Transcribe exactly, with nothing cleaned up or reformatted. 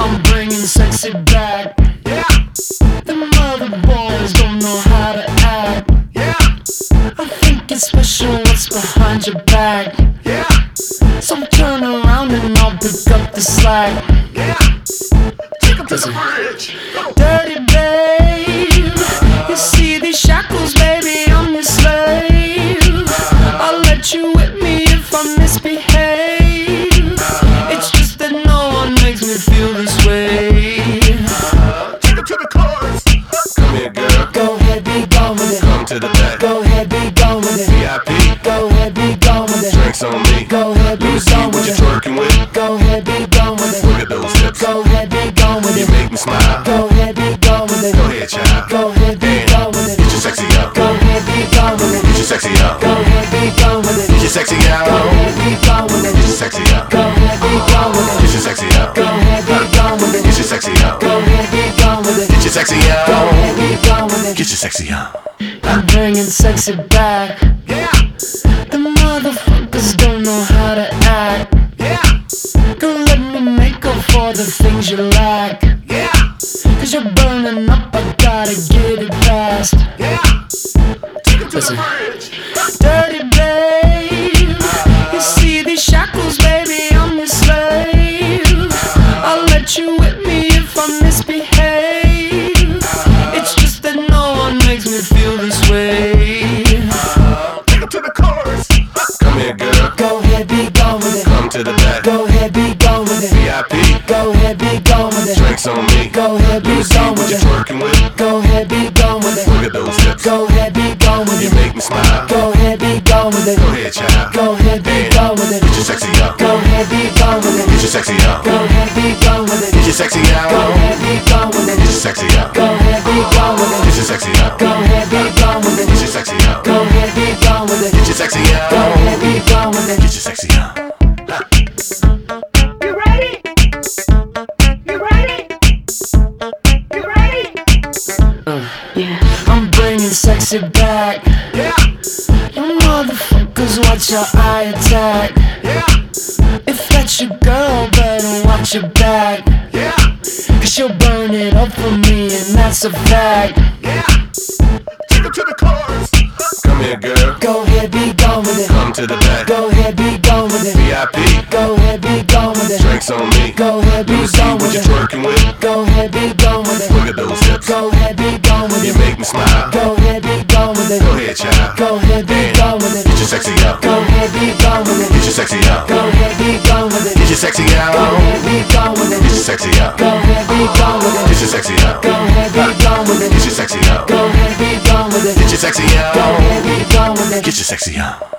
I'm bringing sexy back. Yeah, The mother boys don't know how to act. yeah, I think it's special what's behind your back. yeah, So turn around and I'll pick up the slack. yeah. Take 'em to the Listen. bridge. Go. Dirty babe, you see these shackles, baby, I'm your slave. I'll let you whip me if I misbehave. It's just that no one makes me feel this way. Take 'em to the chorus. Come here, girl. Go ahead, be gone with it. Come to the back. Go ahead, be gone with it. V I P. Go ahead, be gone with it. Drinks on me. Go ahead, Let be me see gone what with you're it. twerking with. Go ahead, be gone with it. Look at those hips. Go ahead, be gone with You it. make me smile. Go ahead, be gone with it. Go ahead, child. Go ahead, be gone with Get it. your sexy up. Go ahead, be gone with it. Get your sexy up. Go ahead, be gone with it. Get your sexy Go out. ahead, be gone with Get your it. sexy up. Go ahead, be gone with Get it. your sexy up. Go ahead, be gone with Get it. your sexy up. Go ahead, be gone with it. Get your sexy Go up. ahead, be gone with it. Get your sexy up. I'm bringing sexy back. Yeah, The motherfuckers don't know how to act. yeah, Girl, let me make up for the things you lack. yeah, Cause you're burning up, I gotta get it fast. yeah. Take 'em to the Listen. bridge. Dirty babe, you see these shackles, baby, I'm your slave. I'll let you whip me if I misbehave. It's just that no one makes me feel this way. Take 'em to the chorus. Come here, girl. Go ahead, be gone with it. Come to the back. Go ahead, be gone with it. V I P. Go ahead, be gone with it. Drinks on me. Go ahead, Let be me see gone what with you're it. twerking with. Go ahead, be gone with it. Look at those hips. Go ahead, be gone with You it. make me smile. Go ahead, be gone with it. Go ahead, child. Go ahead, be gone with it. Get your sexy up. Go ahead, be gone with Get it. your sexy up. Go ahead, be gone with Get it. your sexy Go out. ahead, be gone with Get your it. sexy up. Go ahead, be gone with Get it. your sexy up. Go ahead, be gone with Get it. your sexy up. Go ahead, be gone with it. Get your sexy Go out. ahead, be gone with it. Get your sexy up. You ready? You ready? You ready? I'm bringing sexy back. Yeah, You motherfuckers, watch your eye attack. yeah, If that's your girl, better watch your back. yeah, Cause she'll burn it up for me, and that's a fact. yeah. Take 'em to the chorus. Come here, girl. Go ahead, be gone with it. Come to the back. Go ahead, be gone with it. V I P. Go ahead, be gone with it. Drinks on me. Go ahead, be Let me see gone what with you're it. twerking with. Go ahead, be gone with Look it. at those hips. Go ahead, be gone with You it. make me smile. Go ahead, be gone with it. Go ahead, child. Go ahead, be gone with Get it. your sexy up. Go ahead, be gone with Get it. your sexy up. Go ahead, be gone with it. Get your sexy Go out. ahead, be gone with Get your it. sexy up. Go ahead, be gone with Get it. your sexy up. Go ahead, be gone with Get it. your sexy up. Go ahead, be gone with Get it. your sexy Go out. ahead, be gone with it. Get your sexy up.